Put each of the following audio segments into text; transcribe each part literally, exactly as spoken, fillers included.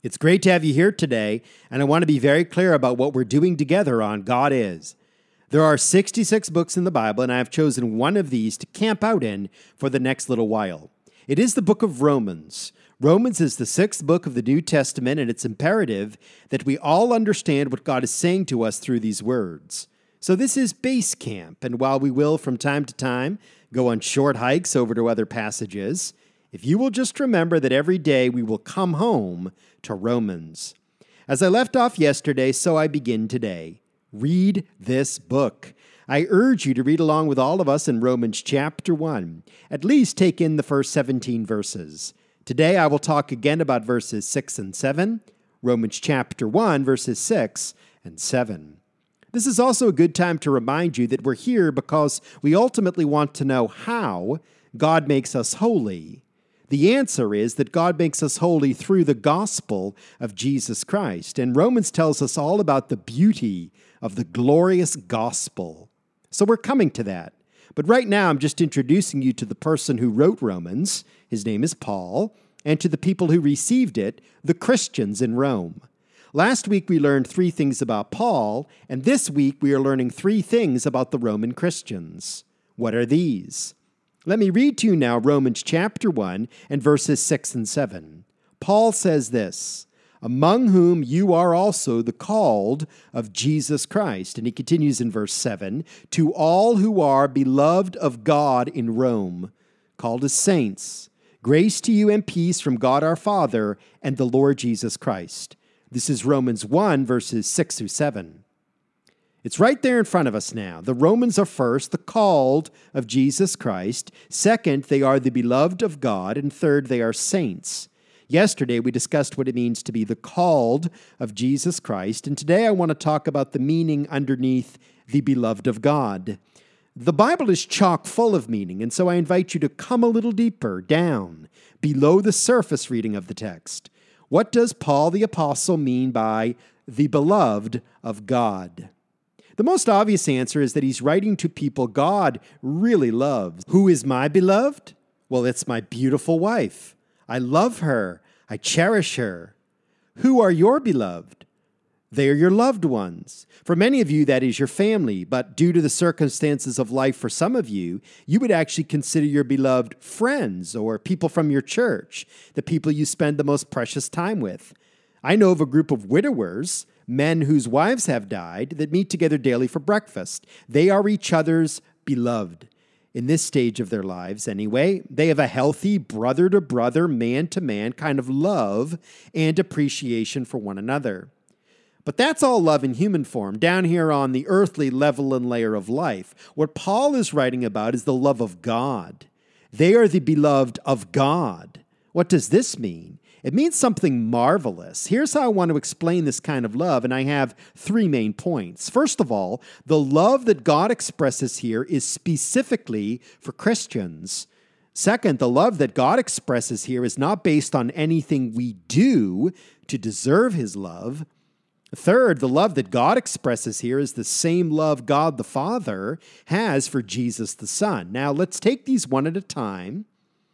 It's great to have you here today, and I want to be very clear about what we're doing together on God Is. There are sixty-six books in the Bible, and I have chosen one of these to camp out in for the next little while. It is the book of Romans. Romans is the sixth book of the New Testament, and it's imperative that we all understand what God is saying to us through these words. So this is base camp, and while we will from time to time go on short hikes over to other passages, if you will just remember that every day we will come home to Romans. As I left off yesterday, so I begin today. Read this book. I urge you to read along with all of us in Romans chapter one. At least take in the first seventeen verses. Today I will talk again about verses six and seven, Romans chapter one, verses six and seven. This is also a good time to remind you that we're here because we ultimately want to know how God makes us holy. The answer is that God makes us holy through the gospel of Jesus Christ. And Romans tells us all about the beauty of the glorious gospel. So we're coming to that. But right now, I'm just introducing you to the person who wrote Romans. His name is Paul. And to the people who received it, the Christians in Rome. Last week, we learned three things about Paul. And this week, we are learning three things about the Roman Christians. What are these? Let me read to you now Romans chapter one and verses six and seven. Paul says this, among whom you are also the called of Jesus Christ. And he continues in verse seven, to all who are beloved of God in Rome, called as saints, grace to you and peace from God our Father and the Lord Jesus Christ. This is Romans one, verses six through seven. It's right there in front of us now. The Romans are first, the called of Jesus Christ. Second, they are the beloved of God. And third, they are saints. Yesterday, we discussed what it means to be the called of Jesus Christ. And today, I want to talk about the meaning underneath the beloved of God. The Bible is chock full of meaning, and so I invite you to come a little deeper, down, below the surface reading of the text. What does Paul the Apostle mean by the beloved of God? The most obvious answer is that he's writing to people God really loves. Who is my beloved? Well, it's my beautiful wife. I love her. I cherish her. Who are your beloved? They are your loved ones. For many of you, that is your family, but due to the circumstances of life for some of you, you would actually consider your beloved friends or people from your church, the people you spend the most precious time with. I know of a group of widowers, men whose wives have died, that meet together daily for breakfast. They are each other's beloved. In this stage of their lives, anyway, they have a healthy brother-to-brother, man-to-man kind of love and appreciation for one another. But that's all love in human form, down here on the earthly level and layer of life. What Paul is writing about is the love of God. They are the beloved of God. What does this mean? It means something marvelous. Here's how I want to explain this kind of love, and I have three main points. First of all, the love that God expresses here is specifically for Christians. Second, the love that God expresses here is not based on anything we do to deserve his love. Third, the love that God expresses here is the same love God the Father has for Jesus the Son. Now, let's take these one at a time.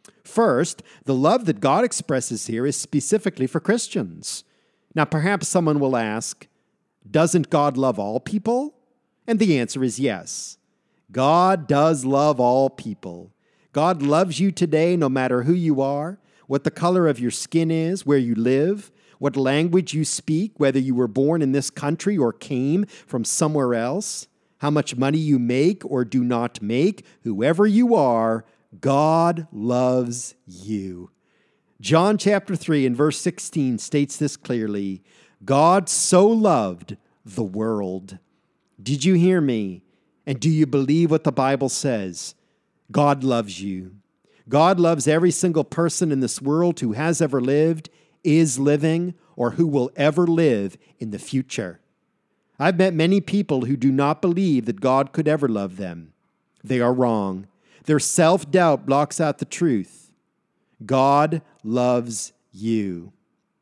First, the love that God expresses here is specifically for Christians. Now, perhaps someone will ask, doesn't God love all people? And the answer is yes. God does love all people. God loves you today no matter who you are, what the color of your skin is, where you live, what language you speak, whether you were born in this country or came from somewhere else, how much money you make or do not make, whoever you are, God loves you. John chapter three and verse sixteen states this clearly. God so loved the world. Did you hear me? And do you believe what the Bible says? God loves you. God loves every single person in this world who has ever lived, is living, or who will ever live in the future. I've met many people who do not believe that God could ever love them. They are wrong. Their self-doubt blocks out the truth. God loves you.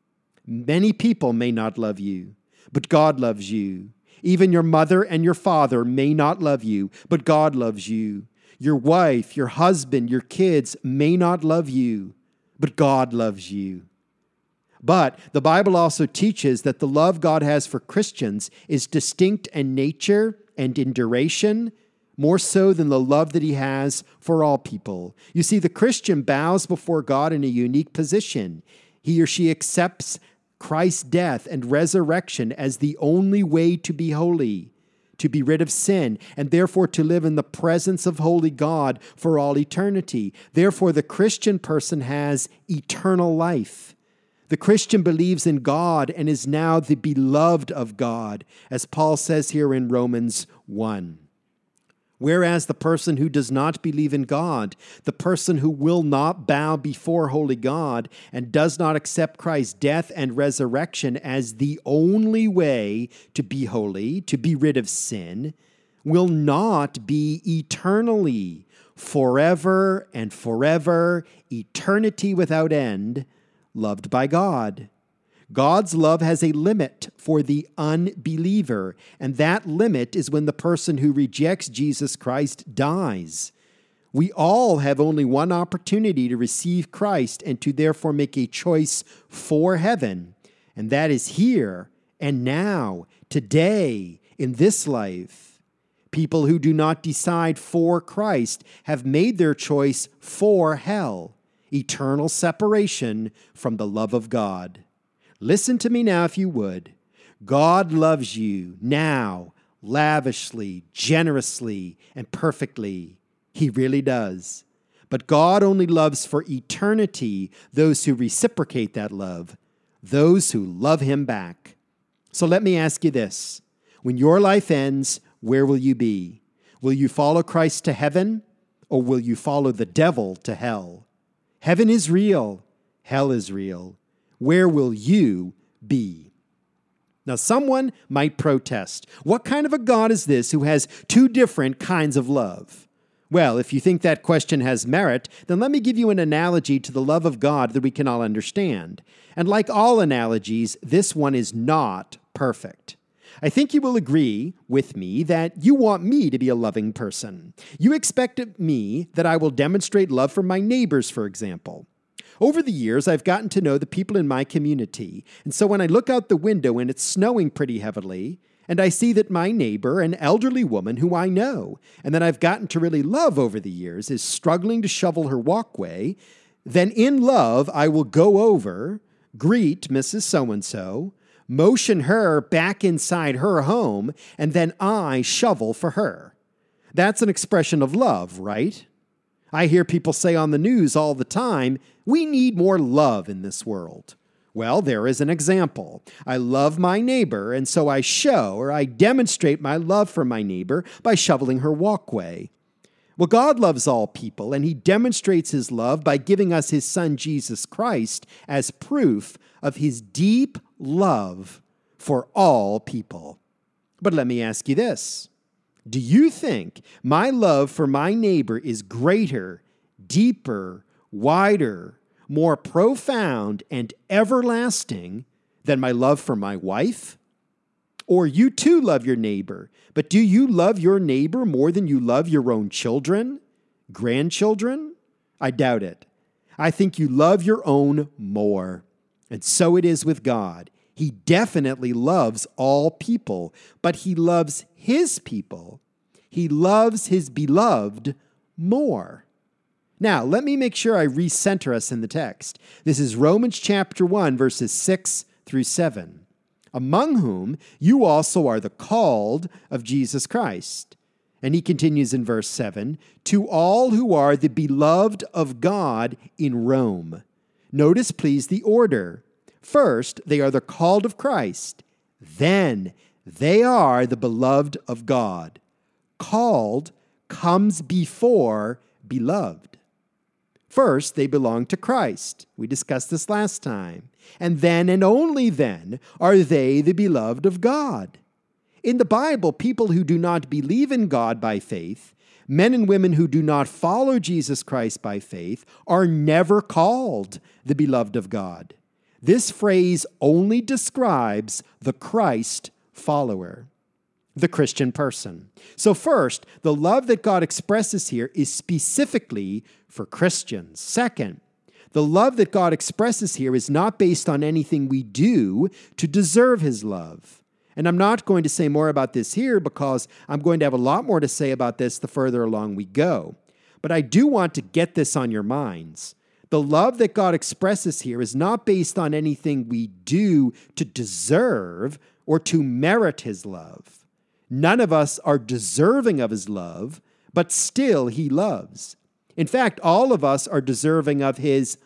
Many people may not love you, but God loves you. Even your mother and your father may not love you, but God loves you. Your wife, your husband, your kids may not love you, but God loves you. But the Bible also teaches that the love God has for Christians is distinct in nature and in duration, more so than the love that he has for all people. You see, the Christian bows before God in a unique position. He or she accepts Christ's death and resurrection as the only way to be holy, to be rid of sin, and therefore to live in the presence of holy God for all eternity. Therefore, the Christian person has eternal life. The Christian believes in God and is now the beloved of God, as Paul says here in Romans one. Whereas the person who does not believe in God, the person who will not bow before holy God and does not accept Christ's death and resurrection as the only way to be holy, to be rid of sin, will not be eternally, forever and forever, eternity without end, loved by God. God's love has a limit for the unbeliever, and that limit is when the person who rejects Jesus Christ dies. We all have only one opportunity to receive Christ and to therefore make a choice for heaven, and that is here and now, today, in this life. People who do not decide for Christ have made their choice for hell, eternal separation from the love of God. Listen to me now if you would. God loves you now, lavishly, generously, and perfectly. He really does. But God only loves for eternity those who reciprocate that love, those who love him back. So let me ask you this. When your life ends, where will you be? Will you follow Christ to heaven, or will you follow the devil to hell? Heaven is real. Hell is real. Where will you be? Now, someone might protest. What kind of a God is this who has two different kinds of love? Well, if you think that question has merit, then let me give you an analogy to the love of God that we can all understand. And like all analogies, this one is not perfect. I think you will agree with me that you want me to be a loving person. You expect of me that I will demonstrate love for my neighbors, for example. Over the years, I've gotten to know the people in my community, and so when I look out the window and it's snowing pretty heavily, and I see that my neighbor, an elderly woman who I know, and that I've gotten to really love over the years, is struggling to shovel her walkway, then in love, I will go over, greet Missus So-and-so, motion her back inside her home, and then I shovel for her. That's an expression of love, right? I hear people say on the news all the time, we need more love in this world. Well, there is an example. I love my neighbor, and so I show or I demonstrate my love for my neighbor by shoveling her walkway. Well, God loves all people, and he demonstrates his love by giving us his son, Jesus Christ, as proof of his deep love for all people. But let me ask you this. Do you think my love for my neighbor is greater, deeper, wider, more profound, and everlasting than my love for my wife? Or you too love your neighbor, but do you love your neighbor more than you love your own children, grandchildren? I doubt it. I think you love your own more. And so it is with God. He definitely loves all people, but he loves his people. He loves his beloved more. Now, let me make sure I recenter us in the text. This is Romans chapter one, verses six through seven. Among whom you also are the called of Jesus Christ. And he continues in verse seven, to all who are the beloved of God in Rome. Notice, please, the order. First, they are the called of Christ. Then, they are the beloved of God. Called comes before beloved. First, they belong to Christ. We discussed this last time. And then and only then are they the beloved of God. In the Bible, people who do not believe in God by faith, men and women who do not follow Jesus Christ by faith, are never called the beloved of God. This phrase only describes the Christ follower, the Christian person. So first, the love that God expresses here is specifically for Christians. Second, The love that God expresses here is not based on anything we do to deserve his love. And I'm not going to say more about this here because I'm going to have a lot more to say about this the further along we go. But I do want to get this on your minds. The love that God expresses here is not based on anything we do to deserve or to merit his love. None of us are deserving of his love, but still he loves. In fact, all of us are deserving of his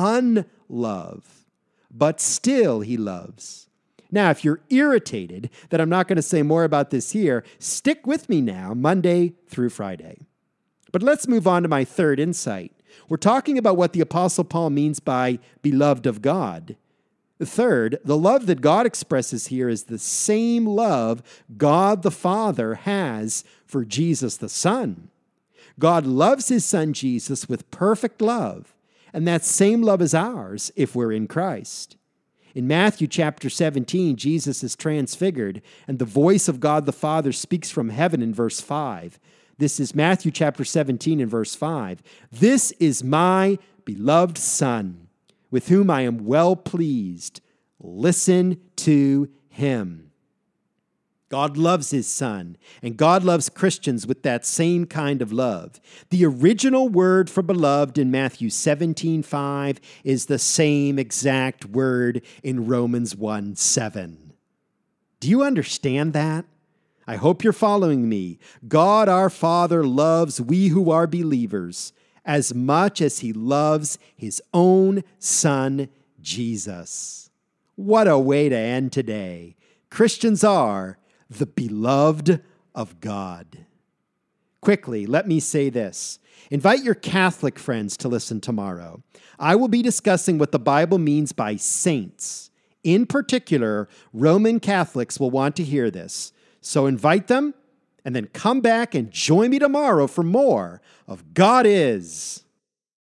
unlove, but still he loves. Now, if you're irritated that I'm not going to say more about this here, stick with me now, Monday through Friday. But let's move on to my third insight. We're talking about what the Apostle Paul means by beloved of God. Third, the love that God expresses here is the same love God the Father has for Jesus the Son. God loves his Son Jesus with perfect love, and that same love is ours if we're in Christ. In Matthew chapter seventeen, Jesus is transfigured, and the voice of God the Father speaks from heaven in verse five. This is Matthew chapter seventeen and verse five. This is my beloved Son, with whom I am well pleased. Listen to him. God loves his Son, and God loves Christians with that same kind of love. The original word for beloved in Matthew seventeen five is the same exact word in Romans one seven. Do you understand that? I hope you're following me. God our Father loves we who are believers as much as he loves his own Son, Jesus. What a way to end today. Christians are the beloved of God. Quickly, let me say this. Invite your Catholic friends to listen tomorrow. I will be discussing what the Bible means by saints. In particular, Roman Catholics will want to hear this. So invite them, and then come back and join me tomorrow for more of God Is.